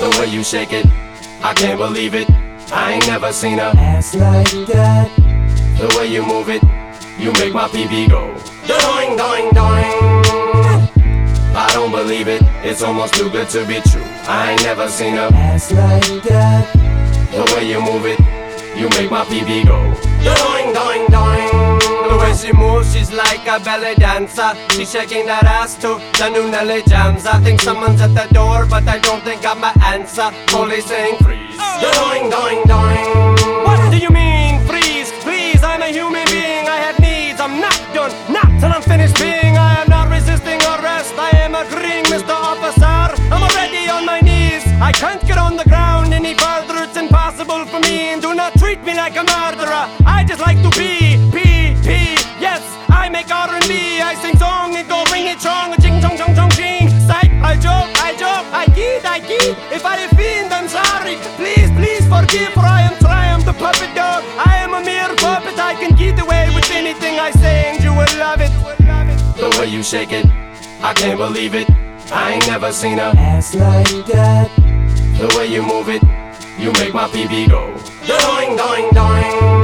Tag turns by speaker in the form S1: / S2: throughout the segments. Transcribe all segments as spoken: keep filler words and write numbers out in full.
S1: The way you shake it, I can't believe it. I ain't never seen a
S2: ass like that.
S1: The way you move it, you make my pee-pee go doing, doing, doing. I don't believe it, it's almost too good to be true. I ain't never seen a
S2: ass like that.
S1: The way you move it, you make my pee-pee go doing, doing, doing. The way she moves, she's like a belly dancer. She's shaking that ass to the new Nelly jams. I think someone's at the door, but I don't think I'm my answer. Police saying freeze, doing, doing, doing. What do you mean freeze? Please, I'm a human being, I have needs. I'm not done, not till I'm finished being. I am not resisting arrest, I am agreeing, Mister Officer. I'm already on my knees, I can't get on the ground any further. It's impossible for me, and do not treat me like a murderer. I just like to be, be, be. Yes, I make R and B, I sing song and go ring it strong. Ching chong chong chong ching. Psych, I joke, I joke, I kid, I kid. If I offend, I'm sorry. Please, please forgive, for I am Triumph the puppet dog. I am a mere puppet, I can get away with anything I say, and you will love it. The way you shake it, I can't believe it. I ain't never seen a
S2: ass like that.
S1: The way you move it, you make my pee-pee go doing, doing, doing.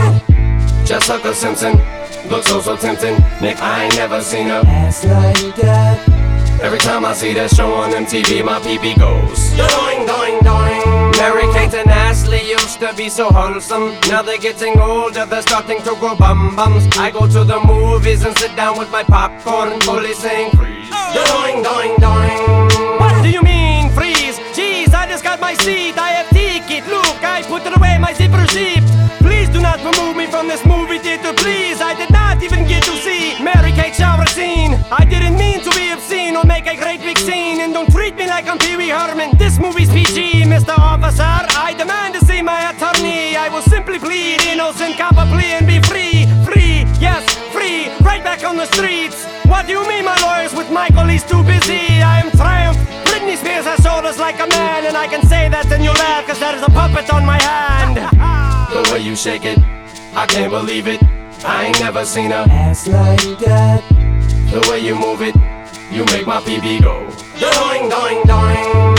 S1: Just like a Simpson, looks so, so tempting. Nick, I ain't never seen a
S2: ass like that.
S1: Every time I see that show on M T V, my pee-pee goes doing, doing, doing. Mary-Kate and Ashley used to be so wholesome. Now they're getting older, they're starting to grow bum-bums. I go to the movies and sit down with my popcorn. Police saying freeze, doing, doing, doing. What do you mean freeze? Jeez, I just got my seat, I have ticket. Look, I put it away, my zipper zipped. Please do not remove me from this movie theater, please. I did not even get to see Mary-Kate shower scene. I didn't mean to be obscene or make a great big scene. And don't treat me like I'm Pee Wee Herman. This movie's P G, Mister Officer. I demand to see my attorney. I will simply plead innocent, cop a plea and be free. Free, yes, free, right back on the streets. What do you mean my lawyers with Michael, he's too busy? I am Triumph. Britney Spears has shoulders like a man. And I can say that and you laugh, cause there is a puppet on my hand. The way you shake it, I can't believe it. I ain't never seen a
S2: ass like that.
S1: The way you move it, you make my pee-pee go doing, doing, doing.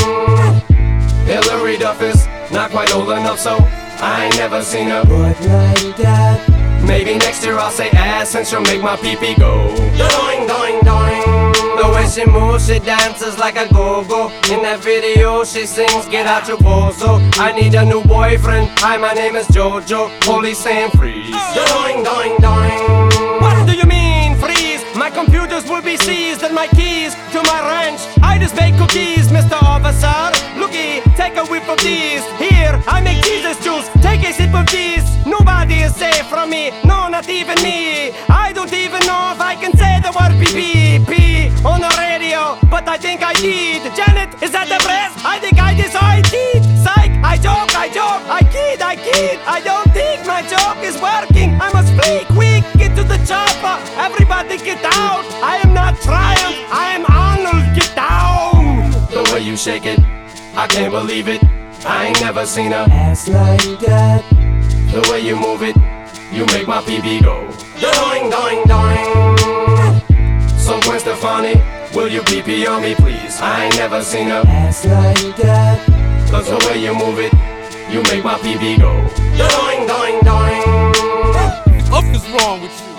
S1: Hillary Duff is not quite old enough, so I ain't never seen a
S2: butt like that.
S1: Maybe next year I'll say ass and she'll make my pee-pee go doing, doing, doing. The way she moves, she dances like a go-go. In that video she sings, get out your bozo. I need a new boyfriend, hi my name is Jojo. Police saying freeze, doing, doing, doing. What do you mean freeze? My computers will be seized and my keys to my ranch. I just bake cookies, Mister Officer. Looky, take a whiff of these. Here, I make Jesus juice, take a sip of these. Nobody is safe from me, no, not even me. I don't even know if I can say the word pee-pee, pee on the radio, but I think I did. Janet, is that the press? I think I did, so I did. Psych, I joke, I joke, I kid, I kid. I don't think my joke is working. I must flee quick, get to the chopper. Everybody get out. I am not Triumph, I am Arnold, get down. The way you shake it, I can't believe it. I ain't never seen a
S2: ass like that.
S1: The way you move it, you make my pee-pee go doing, doing, doing. So Gwen Stefani, will you pee-pee on me please? I ain't never seen a
S2: ass like that.
S1: Cause the way you move it, you make my pee-pee go doing, doing, doing.
S3: What is wrong with you?